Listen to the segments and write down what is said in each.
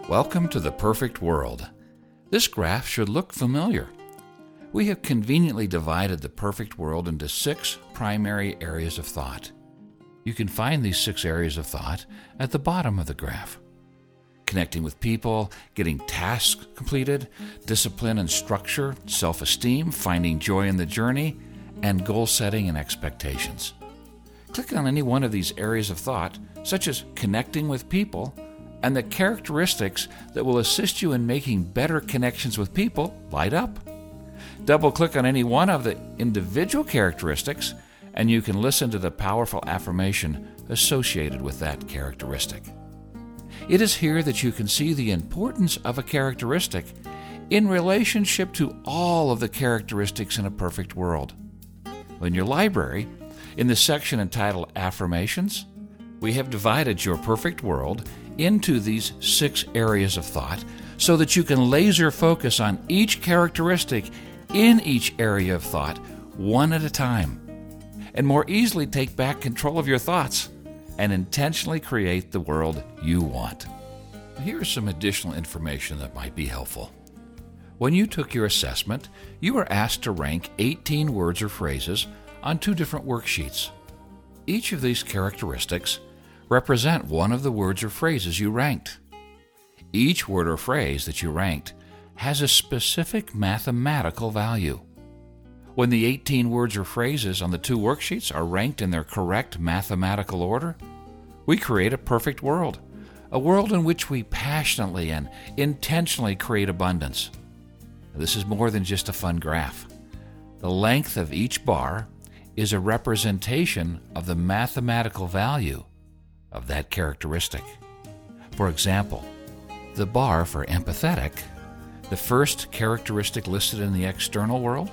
Welcome to the perfect world. This graph should look familiar. We have conveniently divided the perfect world into 6 primary areas of thought. You can find these 6 areas of thought at the bottom of the graph. Connecting with people, getting tasks completed, discipline and structure, self-esteem, finding joy in the journey, and goal setting and expectations. Click on any one of these areas of thought, such as connecting with people, and the characteristics that will assist you in making better connections with people light up. Double-click on any one of the individual characteristics, and you can listen to the powerful affirmation associated with that characteristic. It is here that you can see the importance of a characteristic in relationship to all of the characteristics in a perfect world. In your library, in the section entitled Affirmations, we have divided your perfect world into these 6 areas of thought so that you can laser focus on each characteristic in each area of thought, one at a time, and more easily take back control of your thoughts and intentionally create the world you want. Here's some additional information that might be helpful. When you took your assessment, you were asked to rank 18 words or phrases on 2 different worksheets. Each of these characteristics represent one of the words or phrases you ranked. Each word or phrase that you ranked has a specific mathematical value. When the 18 words or phrases on the 2 worksheets are ranked in their correct mathematical order, we create a perfect world, a world in which we passionately and intentionally create abundance. This is more than just a fun graph. The length of each bar is a representation of the mathematical value of that characteristic. For example, the bar for empathetic, the first characteristic listed in the external world,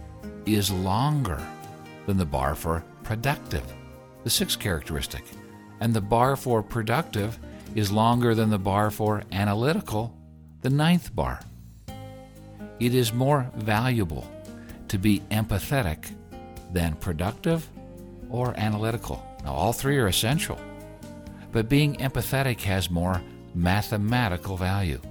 is longer than the bar for productive, the 6th characteristic, and the bar for productive is longer than the bar for analytical, the 9th bar. It is more valuable to be empathetic than productive or analytical. Now, all 3 are essential, but being empathetic has more mathematical value.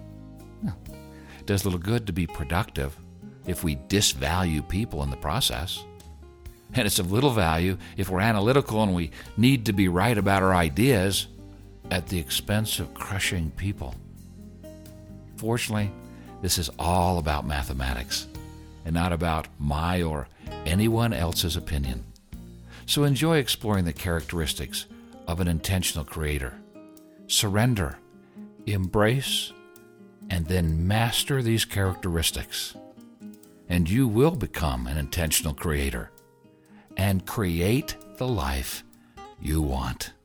It does little good to be productive if we disvalue people in the process. And it's of little value if we're analytical and we need to be right about our ideas at the expense of crushing people. Fortunately, this is all about mathematics and not about my or anyone else's opinion. So enjoy exploring the characteristics of an intentional creator. Surrender, embrace, and then master these characteristics. And you will become an intentional creator and create the life you want.